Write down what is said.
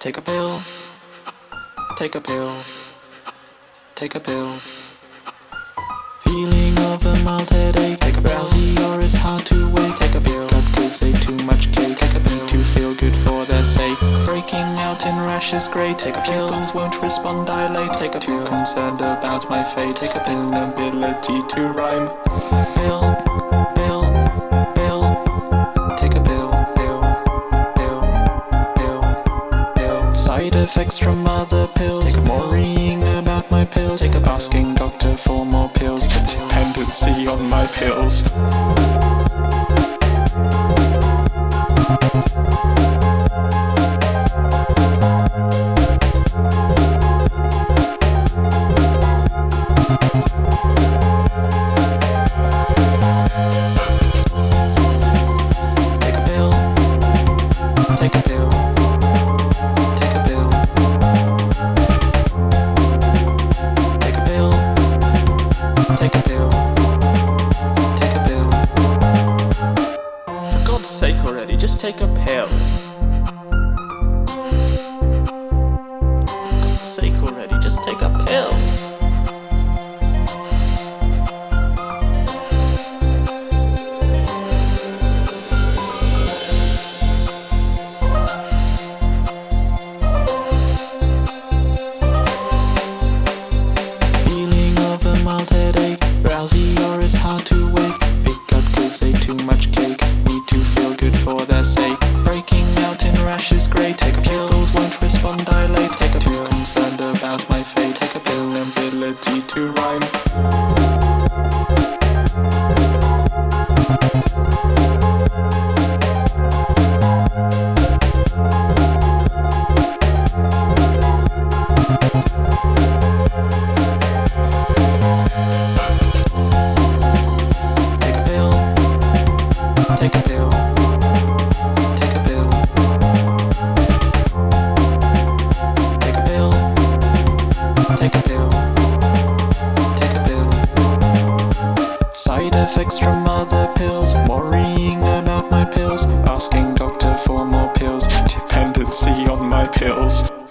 Take a pill, take a pill, take a pill. Feeling of a mild headache, take a pill. Drowsy or it's hard to wake, take a pill. Blood cause they too much cake, take a pill. To feel good for their sake. Breaking out in rashes great, take a pill. Pupils won't respond, dilate, take a pill. Concerned about my fate, take a pill. Ability to rhyme. Pill, pill, pill. Take a pill, pill, pill, pill, pill. Side effects from other pills. Take a worrying about my pills. Take a asking doctor for more pills. Take a dependency on my pills. Take a pill, take a pill, take a pill, take a pill, take a pill. For God's sake already, just take a pill. For God's sake already, just take a pill. Mild headache, drowsy or it's hard to wake. Big gut cause they too much cake. Need to feel good for their sake. Breaking out in rashes great. Take a pill, pupils won't respond, dilate. Take a pill, concerned about my fate. Take a pill, ability to rhyme. Take a pill, take a pill, take a pill, take a pill, take a pill. Side effects from other pills, worrying about my pills, asking doctor for more pills, dependency on my pills.